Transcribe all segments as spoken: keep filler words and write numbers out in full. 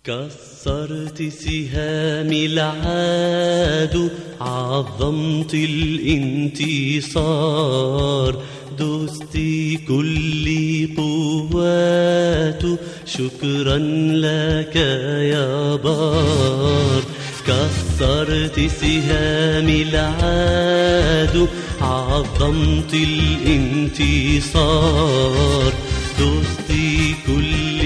كسرت سهام العدو، عظمت الانتصار، دست كل قواته، شكرا لك يا بار. كسرت سهام العدو، عظمت الانتصار، دست كل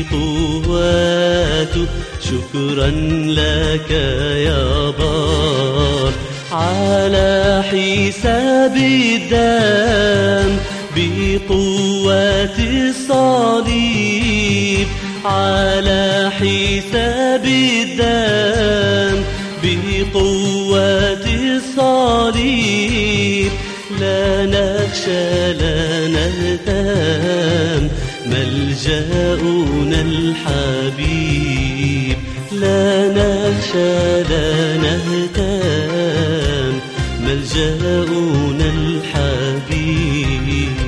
قواته، شكرا لك يا بار. على حساب الدم بقوة الصليب، على حساب الدم بقوة الصليب، لا نخشى لا نهتم، ملجأنا الحبيب. لا نخشى لا نهتم، ملجأنا الحبيب.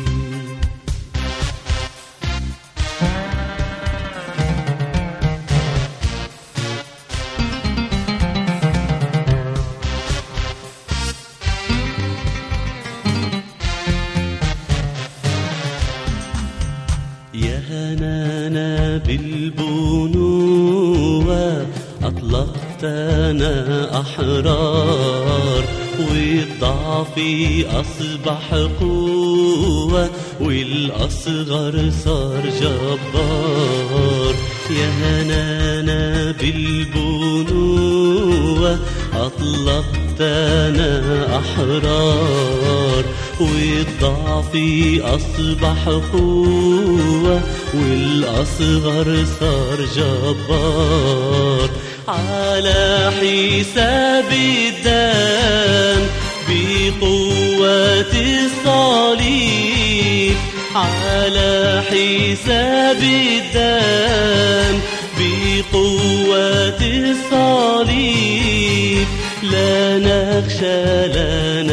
يا هنانا بالبنوة، أطلقتنا أحرار، والضعف أصبح قوة، والأصغر صار جبار. يا هنانا بالبنوة، أطلقتنا أحرار، والضعف أصبح قوة، والأصغر صار جبار. على حساب الدم بقوة الصليب، على حساب الدم بقوة الصليب، لا نخشى لا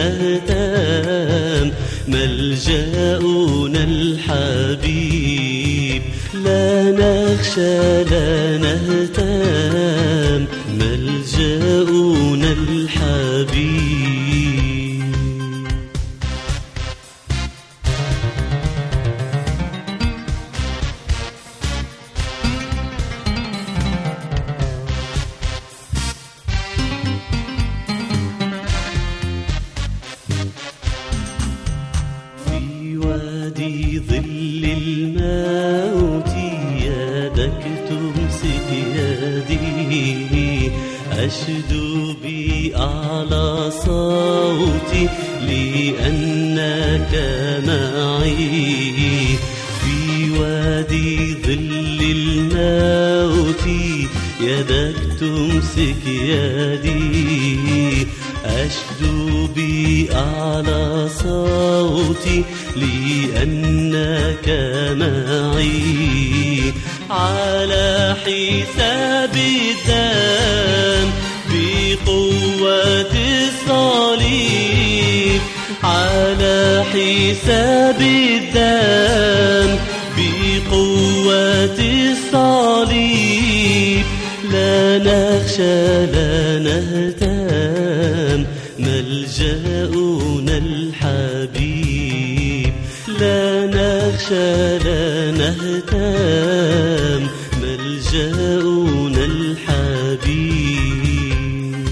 نهتم، ملجأنا الحبيب. لا نخشى لا نهتم، ملجأنا الحبيب. وادي ظل الموت، يدك تمسك يدي، أشدو بأعلى صوتي لأنك معي. في وادي ظل الموت، يدك تمسك يدي، أشدو بأعلى صوتي لأنك معي. على حساب الدم بقوة الصليب، على حساب الدم بقوة الصليب، لا نخشى لا نهتم، ملجأنا الحبيب. لا نخشى لا نهتم، ملجأنا الحبيب.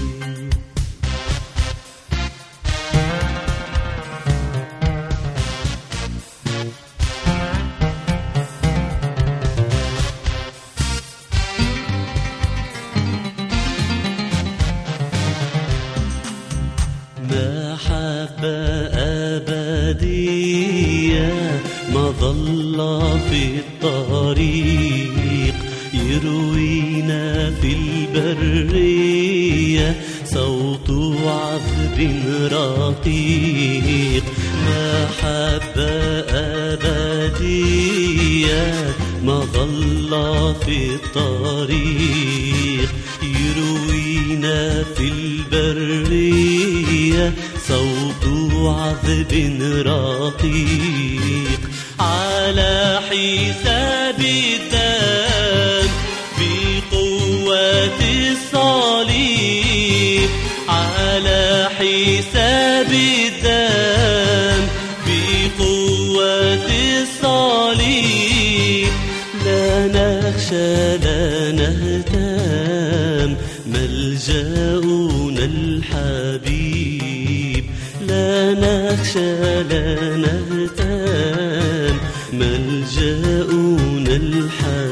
محبة أبدية ما ظل في الطريق، يروينا في البرية صوت عذب رقيق. محبة أبدية ما ظل في الطريق، يروينا في البرية صوت عذب رقيق. على حساب الدم قوة الصليب. لا نخشى لا نهتم، ملجأنا الحبيب. لا نخشى لا نهتم، ملجأنا الحبيب.